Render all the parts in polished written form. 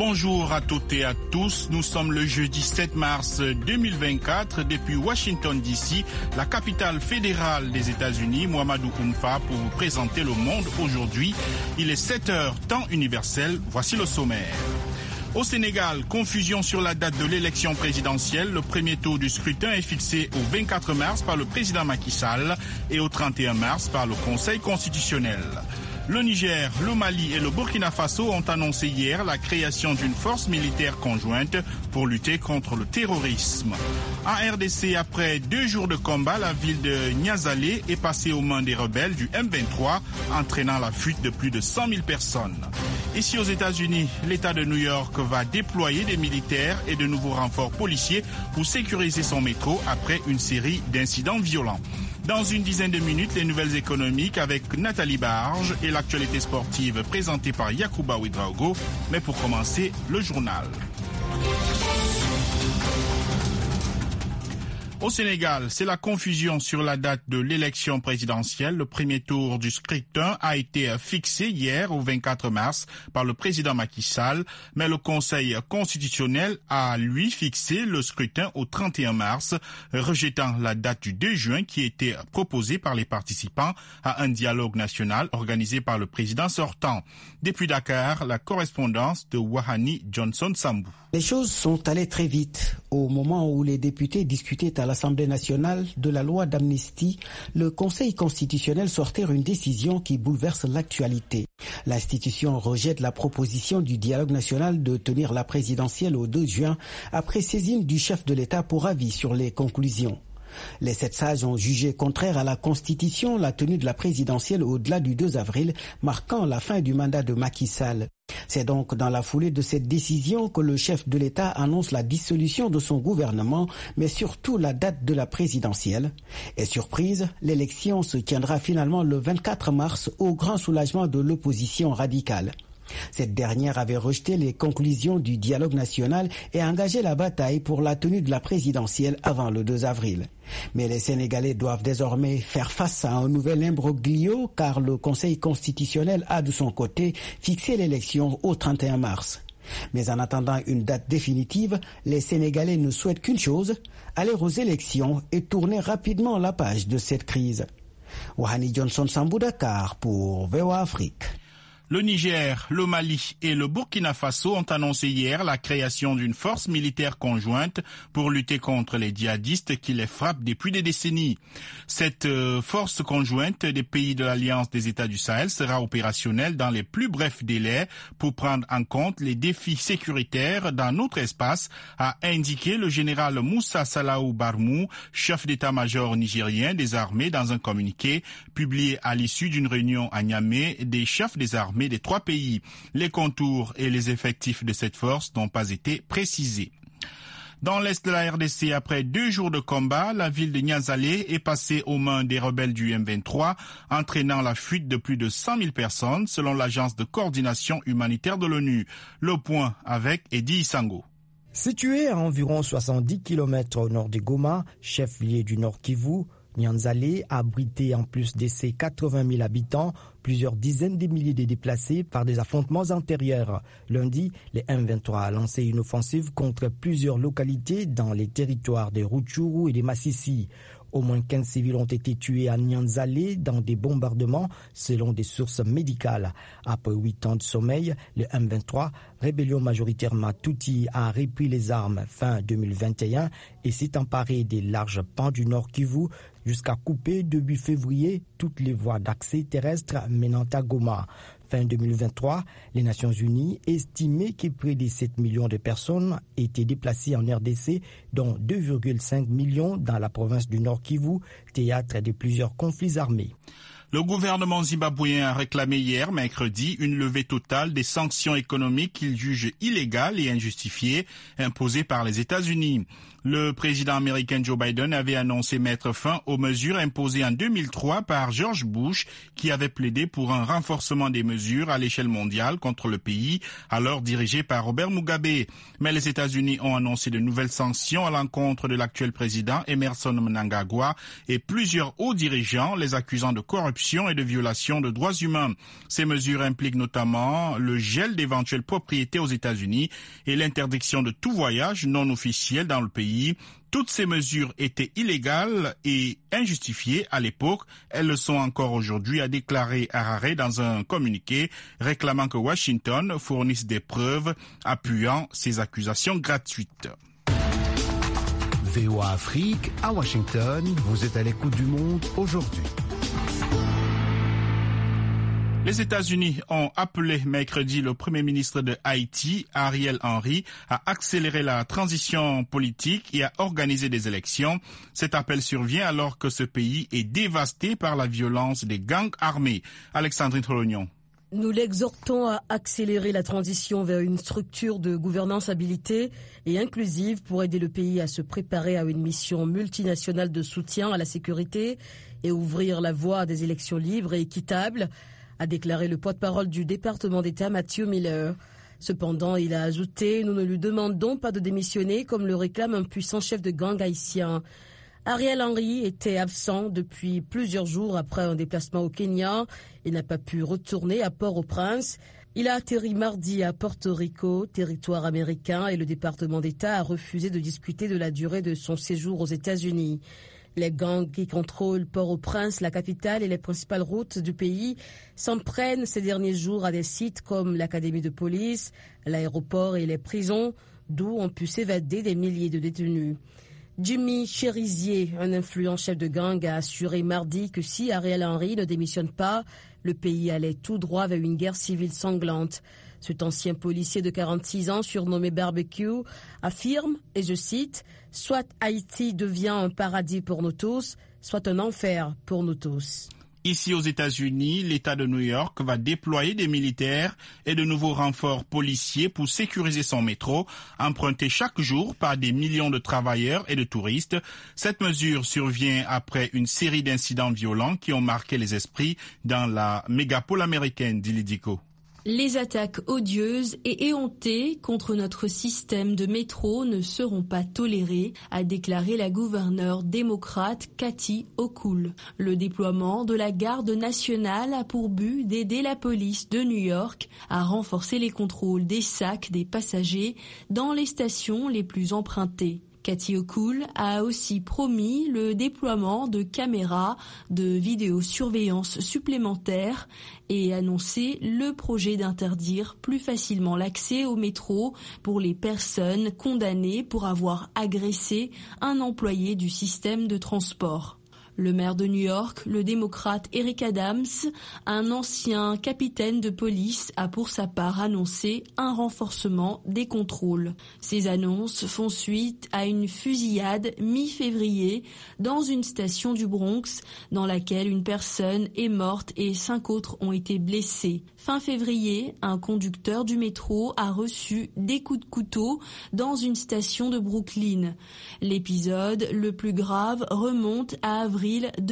Bonjour à toutes et à tous, nous sommes le jeudi 7 mars 2024 depuis Washington DC, la capitale fédérale des États-Unis, Mohamedou Oumfa pour vous présenter le monde aujourd'hui. Il est 7 heures, temps universel, voici le sommaire. Au Sénégal, confusion sur la date de l'élection présidentielle. Le premier tour du scrutin est fixé au 24 mars par le président Macky Sall et au 31 mars par le Conseil constitutionnel. Le Niger, le Mali et le Burkina Faso ont annoncé hier la création d'une force militaire conjointe pour lutter contre le terrorisme. En RDC, après 2 jours de combat, la ville de Niazalé est passée aux mains des rebelles du M23, entraînant la fuite de plus de 100 000 personnes. Ici aux États-Unis, l'État de New York va déployer des militaires et de nouveaux renforts policiers pour sécuriser son métro après une série d'incidents violents. Dans une dizaine de minutes, les nouvelles économiques avec Nathalie Barge et l'actualité sportive présentée par Yacouba Ouedraogo. Mais pour commencer, le journal. Au Sénégal, c'est la confusion sur la date de l'élection présidentielle. Le premier tour du scrutin a été fixé hier au 24 mars par le président Macky Sall, mais le Conseil constitutionnel a lui fixé le scrutin au 31 mars, rejetant la date du 2 juin qui était proposée par les participants à un dialogue national organisé par le président sortant. Depuis Dakar, la correspondance de Wahani Johnson Sambou. Les choses sont allées très vite. Au moment où les députés discutaient à l'Assemblée nationale de la loi d'amnistie, le Conseil constitutionnel sortait une décision qui bouleverse l'actualité. L'institution rejette la proposition du dialogue national de tenir la présidentielle au 2 juin après saisine du chef de l'État pour avis sur les conclusions. Les 7 sages ont jugé contraire à la Constitution la tenue de la présidentielle au-delà du 2 avril, marquant la fin du mandat de Macky Sall. C'est donc dans la foulée de cette décision que le chef de l'État annonce la dissolution de son gouvernement, mais surtout la date de la présidentielle. Et surprise, l'élection se tiendra finalement le 24 mars au grand soulagement de l'opposition radicale. Cette dernière avait rejeté les conclusions du dialogue national et engagé la bataille pour la tenue de la présidentielle avant le 2 avril. Mais les Sénégalais doivent désormais faire face à un nouvel imbroglio car le Conseil constitutionnel a de son côté fixé l'élection au 31 mars. Mais en attendant une date définitive, les Sénégalais ne souhaitent qu'une chose, aller aux élections et tourner rapidement la page de cette crise. Wahani Johnson Sambou, Dakar pour VOA Afrique. Le Niger, le Mali et le Burkina Faso ont annoncé hier la création d'une force militaire conjointe pour lutter contre les djihadistes qui les frappent depuis des décennies. Cette force conjointe des pays de l'Alliance des États du Sahel sera opérationnelle dans les plus brefs délais pour prendre en compte les défis sécuritaires dans notre espace, a indiqué le général Moussa Salaou Barmou, chef d'état-major nigérien des armées dans un communiqué publié à l'issue d'une réunion à Niamey des chefs des armées des 3 pays. Les contours et les effectifs de cette force n'ont pas été précisés. Dans l'est de la RDC, après 2 jours de combat, la ville de Niazalé est passée aux mains des rebelles du M23, entraînant la fuite de plus de 100 000 personnes, selon l'agence de coordination humanitaire de l'ONU. Le point avec Eddie Isango. Situé à environ 70 km au nord de Goma, chef-lieu du Nord Kivu, Nianzalé a abrité en plus de ses 80 000 habitants plusieurs dizaines de milliers de déplacés par des affrontements antérieurs. Lundi, le M23 a lancé une offensive contre plusieurs localités dans les territoires de Rutshuru et de Massissi. Au moins 15 civils ont été tués à Nianzalé dans des bombardements selon des sources médicales. Après 8 ans de sommeil, le M23, rébellion majoritairement Tutsi, a repris les armes fin 2021 et s'est emparé des larges pans du Nord Kivu jusqu'à couper début février toutes les voies d'accès terrestres menant à Goma. Fin 2023, les Nations Unies estimaient que près de 7 millions de personnes étaient déplacées en RDC, dont 2,5 millions dans la province du Nord Kivu, théâtre de plusieurs conflits armés. Le gouvernement zimbabwéen a réclamé hier, mercredi, une levée totale des sanctions économiques qu'il juge illégales et injustifiées imposées par les États-Unis. Le président américain Joe Biden avait annoncé mettre fin aux mesures imposées en 2003 par George Bush, qui avait plaidé pour un renforcement des mesures à l'échelle mondiale contre le pays, alors dirigé par Robert Mugabe. Mais les États-Unis ont annoncé de nouvelles sanctions à l'encontre de l'actuel président Emerson Mnangagwa et plusieurs hauts dirigeants, les accusant de corruption et de violation de droits humains. Ces mesures impliquent notamment le gel d'éventuelles propriétés aux États-Unis et l'interdiction de tout voyage non officiel dans le pays. Toutes ces mesures étaient illégales et injustifiées à l'époque. Elles le sont encore aujourd'hui, a déclaré Harare dans un communiqué réclamant que Washington fournisse des preuves appuyant ces accusations gratuites. VOA Afrique, à Washington, vous êtes à l'écoute du monde aujourd'hui. Les États-Unis ont appelé mercredi le Premier ministre de Haïti, Ariel Henry, à accélérer la transition politique et à organiser des élections. Cet appel survient alors que ce pays est dévasté par la violence des gangs armés. Alexandrine Tolognon. Nous l'exhortons à accélérer la transition vers une structure de gouvernance habilitée et inclusive pour aider le pays à se préparer à une mission multinationale de soutien à la sécurité et ouvrir la voie à des élections libres et équitables, a déclaré le porte-parole du département d'État Matthew Miller. Cependant, il a ajouté « Nous ne lui demandons pas de démissionner comme le réclame un puissant chef de gang haïtien ». Ariel Henry était absent depuis plusieurs jours après un déplacement au Kenya et n'a pas pu retourner à Port-au-Prince. Il a atterri mardi à Porto Rico, territoire américain, et le département d'État a refusé de discuter de la durée de son séjour aux États-Unis. Les gangs qui contrôlent Port-au-Prince, la capitale et les principales routes du pays s'en prennent ces derniers jours à des sites comme l'académie de police, l'aéroport et les prisons, d'où ont pu s'évader des milliers de détenus. Jimmy Cherizier, un influent chef de gang, a assuré mardi que si Ariel Henry ne démissionne pas, le pays allait tout droit vers une guerre civile sanglante. Cet ancien policier de 46 ans, surnommé Barbecue, affirme, et je cite, « Soit Haïti devient un paradis pour nous tous, soit un enfer pour nous tous ». Ici aux États-Unis, l'État de New York va déployer des militaires et de nouveaux renforts policiers pour sécuriser son métro, emprunté chaque jour par des millions de travailleurs et de touristes. Cette mesure survient après une série d'incidents violents qui ont marqué les esprits dans la mégapole américaine d'Ilidico. Les attaques odieuses et éhontées contre notre système de métro ne seront pas tolérées, a déclaré la gouverneure démocrate Kathy Hochul. Le déploiement de la garde nationale a pour but d'aider la police de New York à renforcer les contrôles des sacs des passagers dans les stations les plus empruntées. Kathy Hochul a aussi promis le déploiement de caméras de vidéosurveillance supplémentaires et annoncé le projet d'interdire plus facilement l'accès au métro pour les personnes condamnées pour avoir agressé un employé du système de transport. Le maire de New York, le démocrate Eric Adams, un ancien capitaine de police, a pour sa part annoncé un renforcement des contrôles. Ces annonces font suite à une fusillade mi-février dans une station du Bronx dans laquelle une personne est morte et 5 autres ont été blessés. Fin février, un conducteur du métro a reçu des coups de couteau dans une station de Brooklyn. L'épisode le plus grave remonte à avril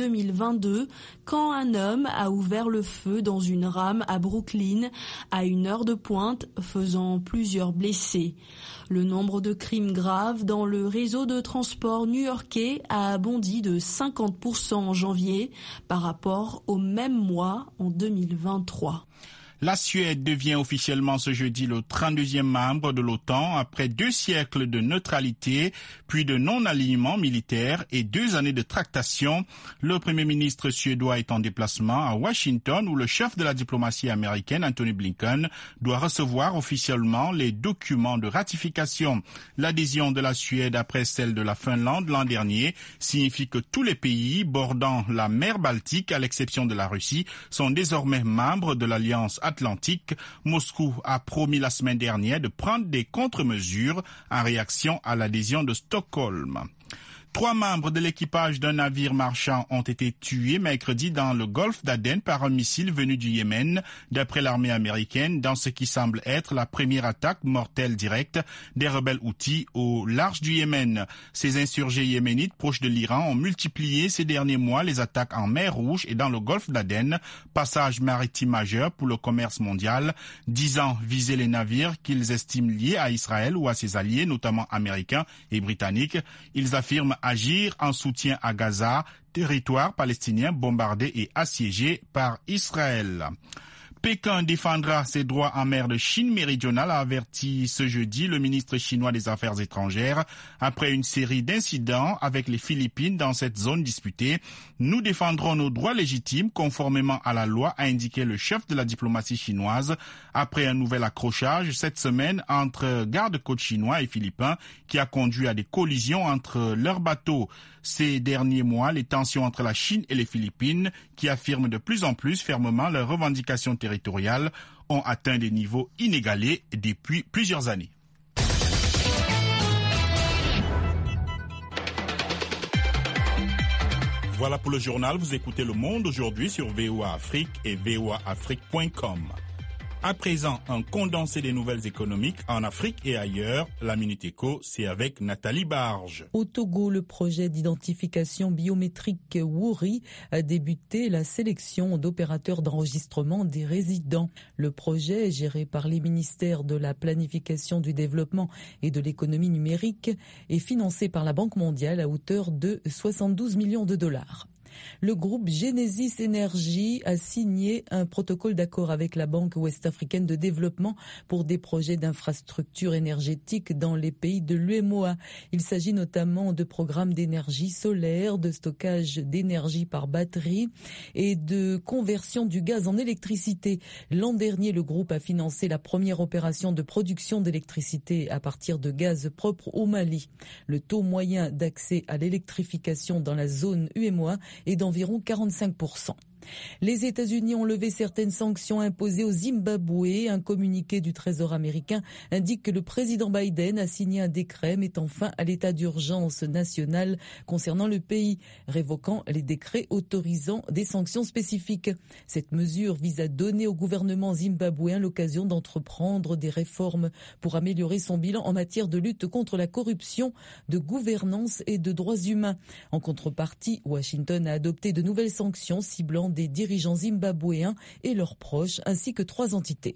2022, quand un homme a ouvert le feu dans une rame à Brooklyn à une heure de pointe, faisant plusieurs blessés. Le nombre de crimes graves dans le réseau de transport new-yorkais a bondi de 50% en janvier par rapport au même mois en 2023. La Suède devient officiellement ce jeudi le 32e membre de l'OTAN après 2 siècles de neutralité, puis de non-alignement militaire et 2 années de tractation. Le Premier ministre suédois est en déplacement à Washington où le chef de la diplomatie américaine, Antony Blinken, doit recevoir officiellement les documents de ratification. L'adhésion de la Suède après celle de la Finlande l'an dernier signifie que tous les pays bordant la mer Baltique, à l'exception de la Russie, sont désormais membres de l'Alliance Atlantique. Moscou a promis la semaine dernière de prendre des contre-mesures en réaction à l'adhésion de Stockholm. 3 membres de l'équipage d'un navire marchand ont été tués mercredi dans le golfe d'Aden par un missile venu du Yémen, d'après l'armée américaine, dans ce qui semble être la première attaque mortelle directe des rebelles Houthis au large du Yémen. Ces insurgés yéménites proches de l'Iran ont multiplié ces derniers mois les attaques en mer Rouge et dans le golfe d'Aden, passage maritime majeur pour le commerce mondial, disant viser les navires qu'ils estiment liés à Israël ou à ses alliés, notamment américains et britanniques. Ils affirment agir en soutien à Gaza, territoire palestinien bombardé et assiégé par Israël. Pékin défendra ses droits en mer de Chine méridionale, a averti ce jeudi le ministre chinois des Affaires étrangères. Après une série d'incidents avec les Philippines dans cette zone disputée, nous défendrons nos droits légitimes conformément à la loi, a indiqué le chef de la diplomatie chinoise après un nouvel accrochage cette semaine entre gardes-côtes chinois et philippins qui a conduit à des collisions entre leurs bateaux. Ces derniers mois, les tensions entre la Chine et les Philippines, qui affirment de plus en plus fermement leurs revendications territoriales, ont atteint des niveaux inégalés depuis plusieurs années. Voilà pour le journal. Vous écoutez Le Monde aujourd'hui sur VOA Afrique et voaafrique.com. À présent, un condensé des nouvelles économiques en Afrique et ailleurs. La Minute Éco, c'est avec Nathalie Barge. Au Togo, le projet d'identification biométrique Wouri a débuté la sélection d'opérateurs d'enregistrement des résidents. Le projet, géré par les ministères de la Planification, du Développement et de l'Économie numérique, est financé par la Banque mondiale à hauteur de 72 millions de dollars. Le groupe Genesis Energy a signé un protocole d'accord avec la Banque ouest-africaine de développement pour des projets d'infrastructures énergétiques dans les pays de l'UEMOA. Il s'agit notamment de programmes d'énergie solaire, de stockage d'énergie par batterie et de conversion du gaz en électricité. L'an dernier, le groupe a financé la première opération de production d'électricité à partir de gaz propre au Mali. Le taux moyen d'accès à l'électrification dans la zone UEMOA est d'environ 45%. Les États-Unis ont levé certaines sanctions imposées au Zimbabwe. Un communiqué du Trésor américain indique que le président Biden a signé un décret mettant fin à l'état d'urgence national concernant le pays, révoquant les décrets autorisant des sanctions spécifiques. Cette mesure vise à donner au gouvernement zimbabwéen l'occasion d'entreprendre des réformes pour améliorer son bilan en matière de lutte contre la corruption, de gouvernance et de droits humains. En contrepartie, Washington a adopté de nouvelles sanctions ciblant des dirigeants zimbabwéens et leurs proches, ainsi que 3 entités.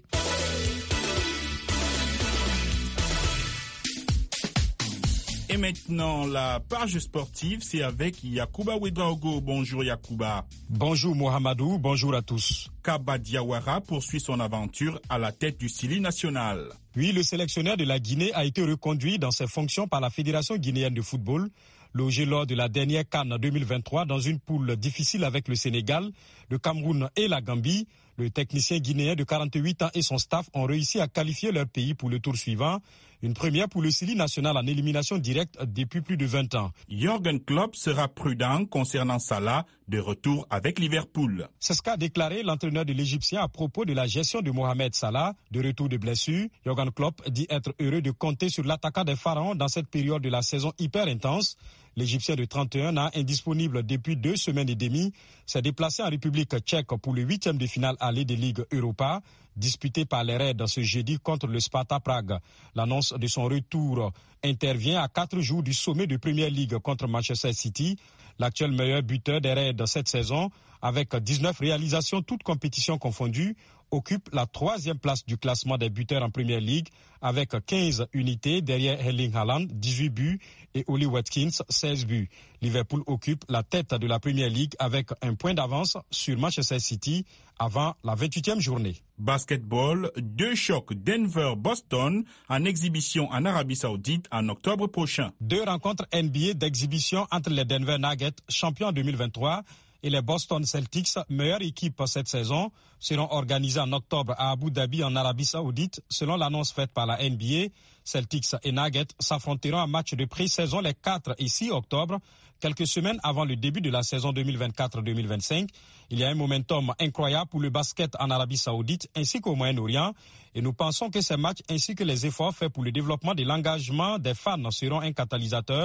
Et maintenant, la page sportive, c'est avec Yacouba Ouedraogo. Bonjour Yacouba. Bonjour Mohamedou, bonjour à tous. Kaba Diawara poursuit son aventure à la tête du Sili national. Oui, le sélectionneur de la Guinée a été reconduit dans ses fonctions par la Fédération guinéenne de football, logé lors de la dernière CAN 2023 dans une poule difficile avec le Sénégal, le Cameroun et la Gambie. Le technicien guinéen de 48 ans et son staff ont réussi à qualifier leur pays pour le tour suivant. Une première pour le Sili national en élimination directe depuis plus de 20 ans. Jürgen Klopp sera prudent concernant Salah, de retour avec Liverpool. C'est ce qu'a déclaré l'entraîneur de l'Égyptien à propos de la gestion de Mohamed Salah, de retour de blessure. Jürgen Klopp dit être heureux de compter sur l'attaquant des Pharaons dans cette période de la saison hyper intense. L'Égyptien de 31 ans, indisponible depuis 2 semaines et demie, s'est déplacé en République tchèque pour le 8e de finale aller des Ligues Europa, disputé par les Reds ce jeudi contre le Sparta Prague. L'annonce de son retour intervient à 4 jours du sommet de Premier League contre Manchester City. L'actuel meilleur buteur des Reds cette saison, avec 19 réalisations toutes compétitions confondues, occupe la 3e place du classement des buteurs en Premier League avec 15 unités derrière Erling Haaland, 18 buts et Oli Watkins, 16 buts. Liverpool occupe la tête de la Premier League avec un point d'avance sur Manchester City avant la 28e journée. Basketball, 2 chocs Denver-Boston en exhibition en Arabie Saoudite en octobre prochain. 2 rencontres NBA d'exhibition entre les Denver Nuggets, champions 2023, et les Boston Celtics, meilleure équipe cette saison, seront organisés en octobre à Abu Dhabi en Arabie Saoudite. Selon l'annonce faite par la NBA, Celtics et Nuggets s'affronteront en match de pré-saison les 4 et 6 octobre, quelques semaines avant le début de la saison 2024-2025. Il y a un momentum incroyable pour le basket en Arabie Saoudite ainsi qu'au Moyen-Orient. Et nous pensons que ces matchs ainsi que les efforts faits pour le développement de l'engagement des fans seront un catalyseur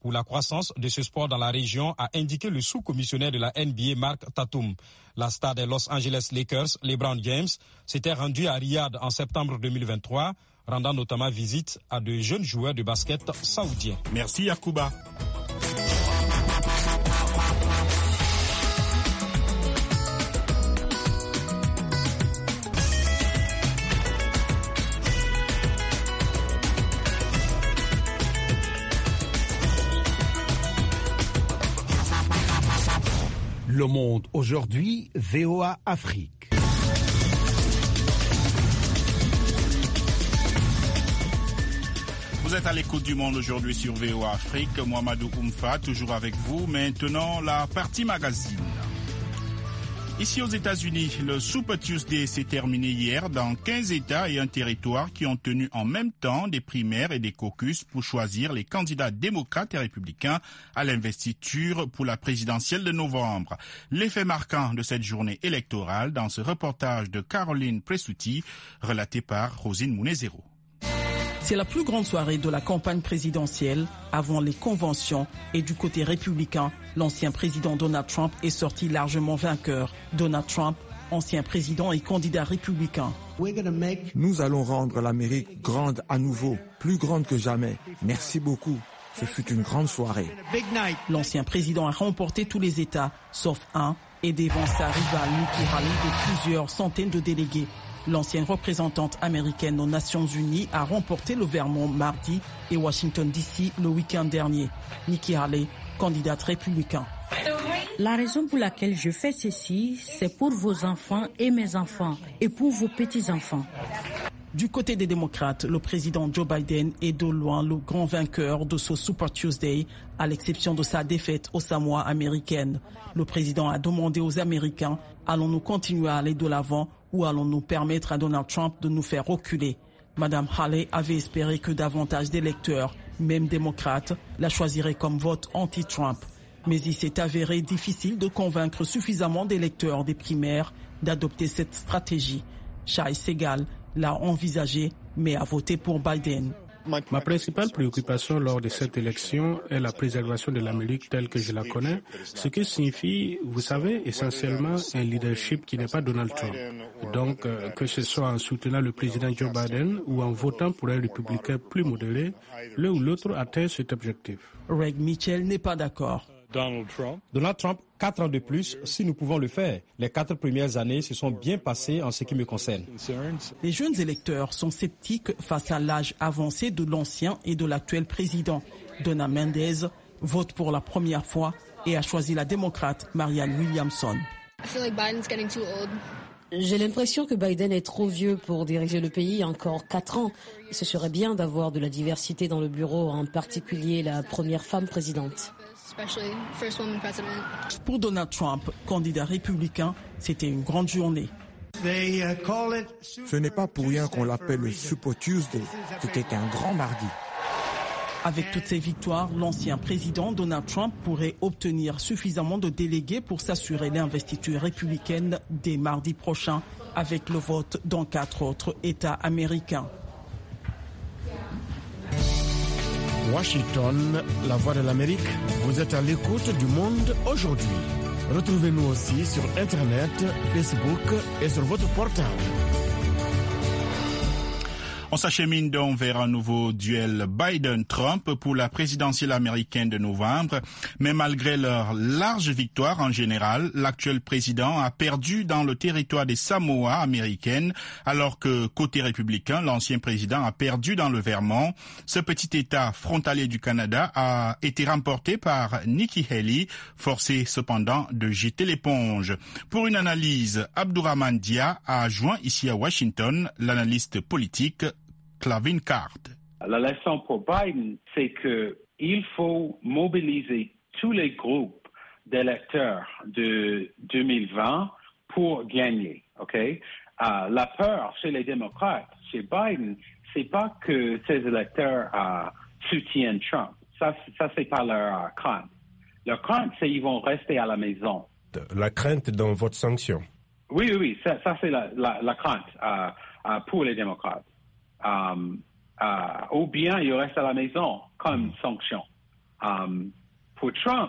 pour la croissance de ce sport dans la région, a indiqué le sous-commissionnaire de la NBA, Mark Tatum. La star des Los Angeles Lakers, LeBron James, s'était rendu à Riyad en septembre 2023, rendant notamment visite à de jeunes joueurs de basket saoudiens. Merci Yacouba. Le Monde aujourd'hui, VOA Afrique. Vous êtes à l'écoute du Monde aujourd'hui sur VOA Afrique. Mouamadou Oumfa, toujours avec vous. Maintenant, la partie magazine. Ici aux États-Unis, le Super Tuesday s'est terminé hier dans 15 États et un territoire qui ont tenu en même temps des primaires et des caucus pour choisir les candidats démocrates et républicains à l'investiture pour la présidentielle de novembre. L'effet marquant de cette journée électorale dans ce reportage de Caroline Presutti, relaté par Rosine Mounezero. C'est la plus grande soirée de la campagne présidentielle avant les conventions et du côté républicain, l'ancien président Donald Trump est sorti largement vainqueur. Donald Trump, ancien président et candidat républicain. Nous allons rendre l'Amérique grande à nouveau, plus grande que jamais. Merci beaucoup. Ce fut une grande soirée. L'ancien président a remporté tous les États, sauf un, et devant sa rivale Nikki Haley de plusieurs centaines de délégués. L'ancienne représentante américaine aux Nations Unies a remporté le Vermont mardi et Washington DC le week-end dernier. Nikki Haley, candidate républicain. La raison pour laquelle je fais ceci, c'est pour vos enfants et mes enfants et pour vos petits-enfants. Du côté des démocrates, le président Joe Biden est de loin le grand vainqueur de ce Super Tuesday, à l'exception de sa défaite aux Samoa américaines. Le président a demandé aux Américains, allons-nous continuer à aller de l'avant ou allons-nous permettre à Donald Trump de nous faire reculer? Madame Haley avait espéré que davantage d'électeurs, même démocrates, la choisiraient comme vote anti-Trump. Mais il s'est avéré difficile de convaincre suffisamment d'électeurs des primaires d'adopter cette stratégie. Shai Segal l'a envisagé, mais a voté pour Biden. Ma principale préoccupation lors de cette élection est la préservation de l'Amérique telle que je la connais, ce qui signifie, vous savez, essentiellement un leadership qui n'est pas Donald Trump. Donc, que ce soit en soutenant le président Joe Biden ou en votant pour un républicain plus modéré, l'un ou l'autre atteint cet objectif. Greg Mitchell n'est pas d'accord. Donald Trump, 4 ans de plus, si nous pouvons le faire. Les 4 premières années se sont bien passées en ce qui me concerne. Les jeunes électeurs sont sceptiques face à l'âge avancé de l'ancien et de l'actuel président. Donna Mendez vote pour la première fois et a choisi la démocrate Marianne Williamson. J'ai l'impression que Biden est trop vieux pour diriger le pays encore 4 ans. Ce serait bien d'avoir de la diversité dans le bureau, en particulier la première femme présidente. Pour Donald Trump, candidat républicain, c'était une grande journée. Ce n'est pas pour rien qu'on l'appelle le Super Tuesday. C'était un grand mardi. Avec toutes ces victoires, l'ancien président Donald Trump pourrait obtenir suffisamment de délégués pour s'assurer l'investiture républicaine dès mardi prochain, avec le vote dans 4 autres États américains. Washington, la voix de l'Amérique, vous êtes à l'écoute du Monde aujourd'hui. Retrouvez-nous aussi sur Internet, Facebook et sur votre portable. On s'achemine donc vers un nouveau duel Biden-Trump pour la présidentielle américaine de novembre. Mais malgré leur large victoire en général, l'actuel président a perdu dans le territoire des Samoa américaines, alors que côté républicain, l'ancien président a perdu dans le Vermont. Ce petit État frontalier du Canada a été remporté par Nikki Haley, forcé cependant de jeter l'éponge. Pour une analyse, Abdourahmane Dia a joint ici à Washington l'analyste politique Clavin Card. La leçon pour Biden, c'est qu'il faut mobiliser tous les groupes d'électeurs de 2020 pour gagner. Okay? La peur chez les démocrates, chez Biden, c'est pas que ces électeurs soutiennent Trump. Ça c'est pas leur crainte. Leur crainte, c'est qu'ils vont rester à la maison. La crainte dans votre sanction. Oui, ça c'est la crainte pour les démocrates. Ou bien ils restent à la maison comme sanction. Pour Trump,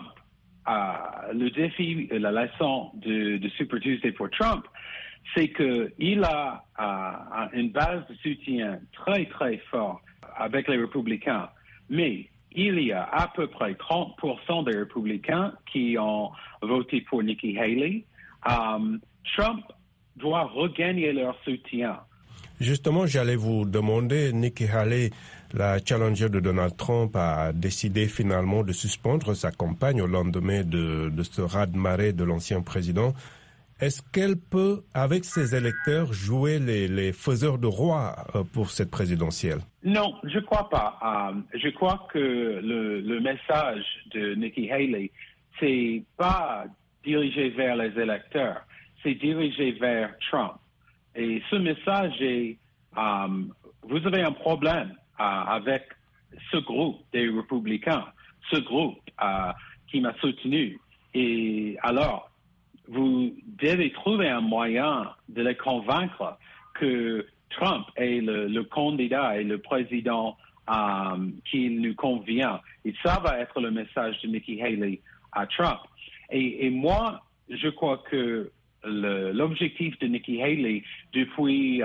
le défi, la leçon de Super Tuesday pour Trump, c'est qu'il a une base de soutien très, très forte avec les républicains. Mais il y a à peu près 30% des républicains qui ont voté pour Nikki Haley. Trump doit regagner leur soutien. Justement, j'allais vous demander, Nikki Haley, la challenger de Donald Trump, a décidé finalement de suspendre sa campagne au lendemain de ce raz-de-marée de l'ancien président. Est-ce qu'elle peut, avec ses électeurs, jouer les faiseurs de roi pour cette présidentielle? Non, je crois pas. Je crois que le message de Nikki Haley, c'est pas dirigé vers les électeurs, c'est dirigé vers Trump. Et ce message est, vous avez un problème avec ce groupe des républicains, ce groupe qui m'a soutenu. Et alors, vous devez trouver un moyen de les convaincre que Trump est le candidat et le président qui nous convient. Et ça va être le message de Nikki Haley à Trump. Et moi, je crois que l'objectif de Nikki Haley depuis,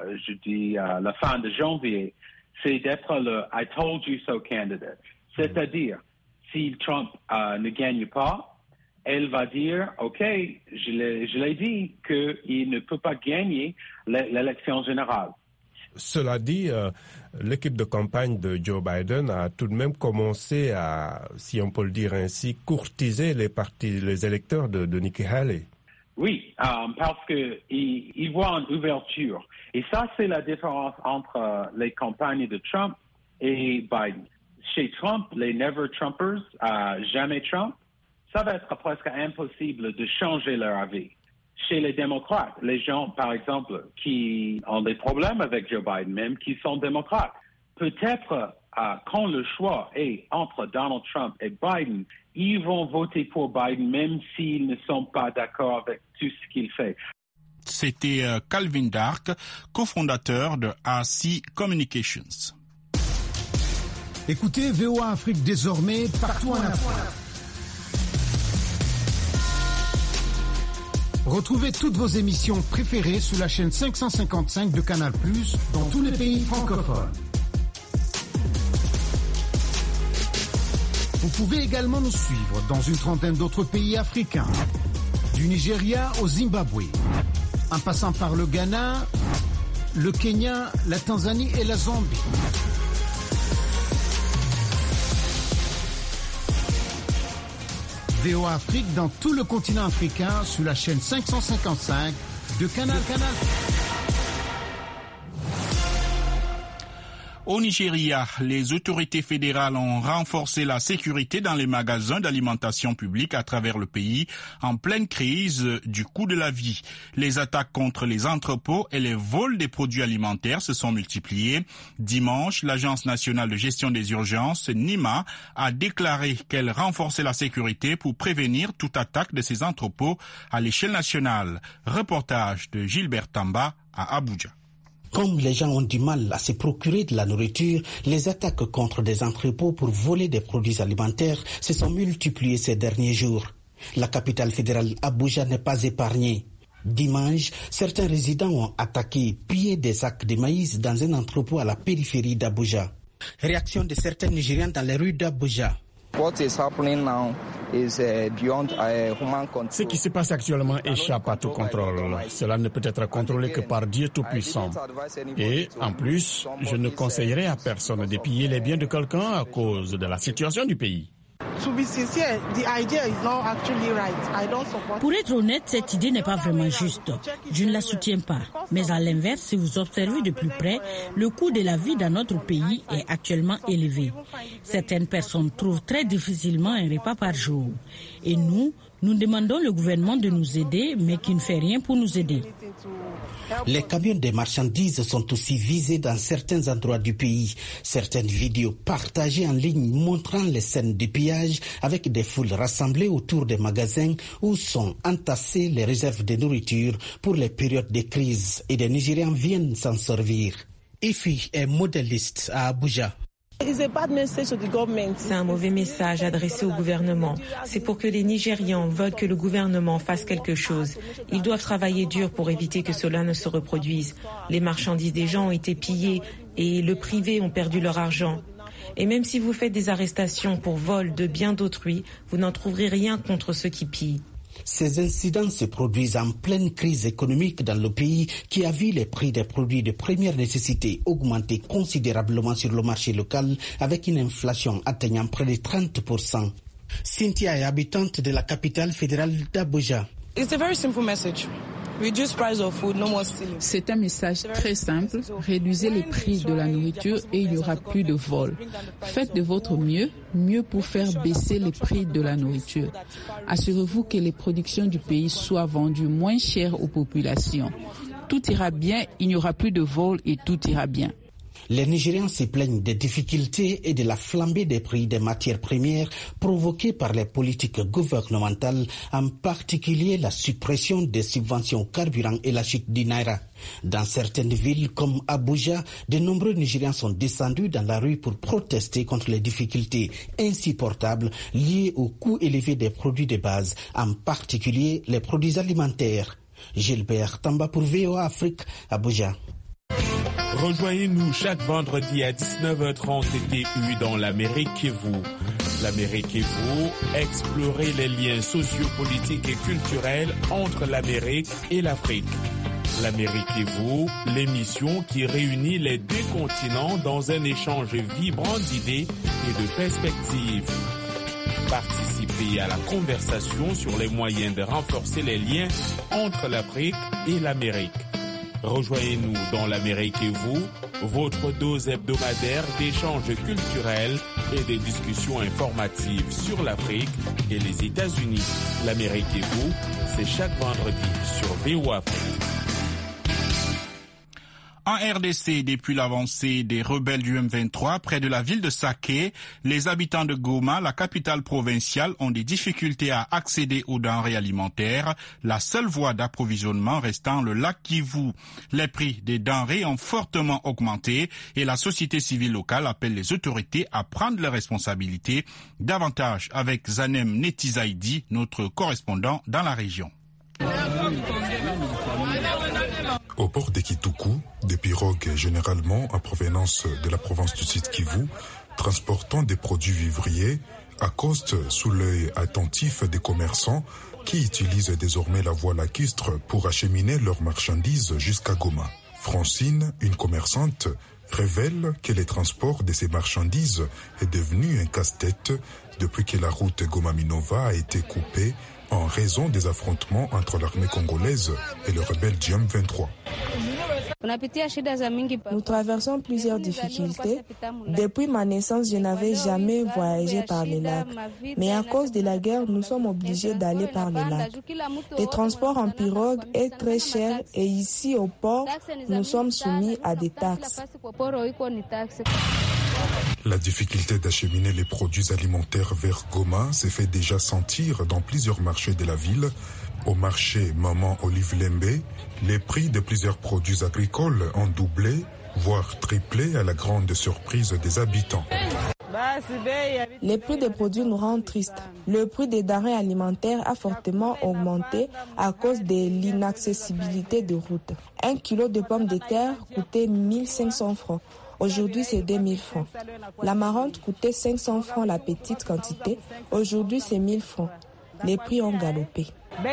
la fin de janvier, c'est d'être le « I told you so » candidate. C'est-à-dire, si Trump ne gagne pas, elle va dire, OK, je l'ai dit qu'il ne peut pas gagner l'élection générale. Cela dit, l'équipe de campagne de Joe Biden a tout de même commencé à, si on peut le dire ainsi, courtiser les électeurs de Nikki Haley. Oui, parce qu'ils voient une ouverture. Et ça, c'est la différence entre les campagnes de Trump et Biden. Chez Trump, les Never Trumpers, jamais Trump, ça va être presque impossible de changer leur avis. Chez les démocrates, les gens, par exemple, qui ont des problèmes avec Joe Biden, même qui sont démocrates, peut-être quand le choix est entre Donald Trump et Biden, ils vont voter pour Biden même s'ils ne sont pas d'accord avec tout ce qu'il fait. C'était Calvin Dark, cofondateur de RC Communications. Écoutez VOA Afrique désormais partout en Afrique. Retrouvez toutes vos émissions préférées sur la chaîne 555 de Canal+, dans tous les pays francophones. Vous pouvez également nous suivre dans une trentaine d'autres pays africains, du Nigeria au Zimbabwe, en passant par le Ghana, le Kenya, la Tanzanie et la Zambie. VOA Afrique dans tout le continent africain sur la chaîne 555 de Canal. Au Nigeria, les autorités fédérales ont renforcé la sécurité dans les magasins d'alimentation publique à travers le pays en pleine crise du coût de la vie. Les attaques contre les entrepôts et les vols des produits alimentaires se sont multipliés. Dimanche, l'Agence nationale de gestion des urgences, NIMA, a déclaré qu'elle renforçait la sécurité pour prévenir toute attaque de ces entrepôts à l'échelle nationale. Reportage de Gilbert Tamba à Abuja. Comme les gens ont du mal à se procurer de la nourriture, les attaques contre des entrepôts pour voler des produits alimentaires se sont multipliées ces derniers jours. La capitale fédérale Abuja n'est pas épargnée. Dimanche, certains résidents ont attaqué et pillé des sacs de maïs dans un entrepôt à la périphérie d'Abuja. Réaction de certains Nigériens dans les rues d'Abuja. Ce qui se passe actuellement échappe à tout contrôle. Cela ne peut être contrôlé que par Dieu Tout-Puissant. Et en plus, je ne conseillerais à personne de piller les biens de quelqu'un à cause de la situation du pays. Pour être honnête, cette idée n'est pas vraiment juste. Je ne la soutiens pas. Mais à l'inverse, si vous observez de plus près, le coût de la vie dans notre pays est actuellement élevé. Certaines personnes trouvent très difficilement un repas par jour. Et nous demandons au gouvernement de nous aider, mais qui ne fait rien pour nous aider. Les camions de marchandises sont aussi visés dans certains endroits du pays. Certaines vidéos partagées en ligne montrant les scènes de pillage avec des foules rassemblées autour des magasins où sont entassées les réserves de nourriture pour les périodes de crise et des Nigérians viennent s'en servir. Ifi est modéliste à Abuja. C'est un mauvais message adressé au gouvernement. C'est pour que les Nigérians veulent que le gouvernement fasse quelque chose. Ils doivent travailler dur pour éviter que cela ne se reproduise. Les marchandises des gens ont été pillées et le privé ont perdu leur argent. Et même si vous faites des arrestations pour vol de biens d'autrui, vous n'en trouverez rien contre ceux qui pillent. Ces incidents se produisent en pleine crise économique dans le pays qui a vu les prix des produits de première nécessité augmenter considérablement sur le marché local avec une inflation atteignant près de 30%. Cynthia est habitante de la capitale fédérale d'Abuja. C'est un message très simple. Réduisez les prix de la nourriture et il n'y aura plus de vol. Faites de votre mieux pour faire baisser les prix de la nourriture. Assurez-vous que les productions du pays soient vendues moins chères aux populations. Tout ira bien, il n'y aura plus de vol et tout ira bien. Les Nigérians se plaignent des difficultés et de la flambée des prix des matières premières provoquées par les politiques gouvernementales, en particulier la suppression des subventions au carburant et la chute du Naira. Dans certaines villes comme Abuja, de nombreux Nigérians sont descendus dans la rue pour protester contre les difficultés insupportables liées au coût élevé des produits de base, en particulier les produits alimentaires. Gilbert Tamba pour VOA Afrique, Abuja. Rejoignez-nous chaque vendredi à 19h30 TU dans l'Amérique et vous. L'Amérique et vous, explorez les liens sociopolitiques et culturels entre l'Amérique et l'Afrique. L'Amérique et vous, l'émission qui réunit les deux continents dans un échange vibrant d'idées et de perspectives. Participez à la conversation sur les moyens de renforcer les liens entre l'Afrique et l'Amérique. Rejoignez-nous dans l'Amérique et vous, votre dose hebdomadaire d'échanges culturels et de discussions informatives sur l'Afrique et les États-Unis. L'Amérique et vous, c'est chaque vendredi sur VOA Afrique. En RDC, depuis l'avancée des rebelles du M23 près de la ville de Saké, les habitants de Goma, la capitale provinciale, ont des difficultés à accéder aux denrées alimentaires, la seule voie d'approvisionnement restant le lac Kivu. Les prix des denrées ont fortement augmenté et la société civile locale appelle les autorités à prendre leurs responsabilités. Davantage avec Zanem Netizaidi, notre correspondant dans la région. Au port d'Ekituku, des pirogues généralement en provenance de la province du Sud Kivu, transportant des produits vivriers, accostent sous l'œil attentif des commerçants qui utilisent désormais la voie lacustre pour acheminer leurs marchandises jusqu'à Goma. Francine, une commerçante, révèle que le transport de ces marchandises est devenu un casse-tête depuis que la route Goma-Minova a été coupée en raison des affrontements entre l'armée congolaise et le rebelle du M23. Nous traversons plusieurs difficultés. Depuis ma naissance, je n'avais jamais voyagé par le lac. Mais à cause de la guerre, nous sommes obligés d'aller par le lac. Le transport en pirogue est très cher et ici au port, nous sommes soumis à des taxes. La difficulté d'acheminer les produits alimentaires vers Goma s'est fait déjà sentir dans plusieurs marchés de la ville. Au marché Maman Olive Lembe, les prix de plusieurs produits agricoles ont doublé, voire triplé à la grande surprise des habitants. Les prix des produits nous rendent tristes. Le prix des denrées alimentaires a fortement augmenté à cause de l'inaccessibilité de routes. 1 kilo de pommes de terre coûtait 1500 francs. Aujourd'hui, c'est 2000 francs. La marante coûtait 500 francs la petite quantité. Aujourd'hui, c'est 1000 francs. Les prix ont galopé.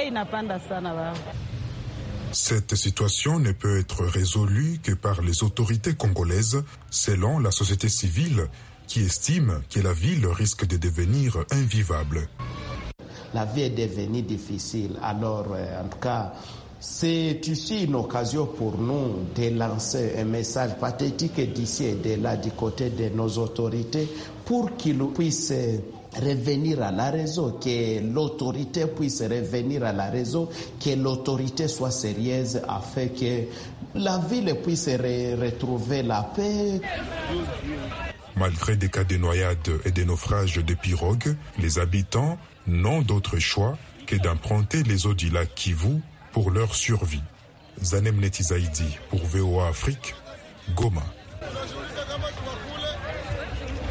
Cette situation ne peut être résolue que par les autorités congolaises, selon la société civile, qui estime que la ville risque de devenir invivable. La vie est devenue difficile. Alors, en tout cas, c'est ici une occasion pour nous de lancer un message pathétique d'ici et de là, du côté de nos autorités, pour qu'ils puissent revenir à la raison, que l'autorité puisse revenir à la raison, que l'autorité soit sérieuse afin que la ville puisse retrouver la paix. Malgré des cas de noyades et de naufrages de pirogues, les habitants n'ont d'autre choix que d'emprunter les eaux du lac Kivu pour leur survie. Zanem Netizaidi pour VOA Afrique, Goma.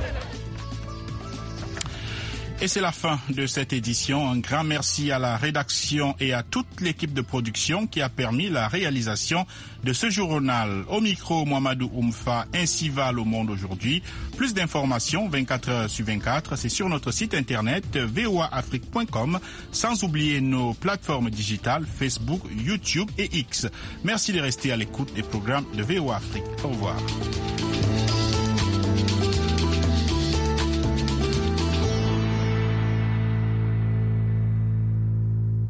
Et c'est la fin de cette édition. Un grand merci à la rédaction et à toute l'équipe de production qui a permis la réalisation de ce journal. Au micro, Mouamadou Oumfa, ainsi va le monde aujourd'hui. Plus d'informations 24 heures sur 24, c'est sur notre site internet voaafrique.com, sans oublier nos plateformes digitales Facebook, YouTube et X. Merci de rester à l'écoute des programmes de VOA Afrique. Au revoir.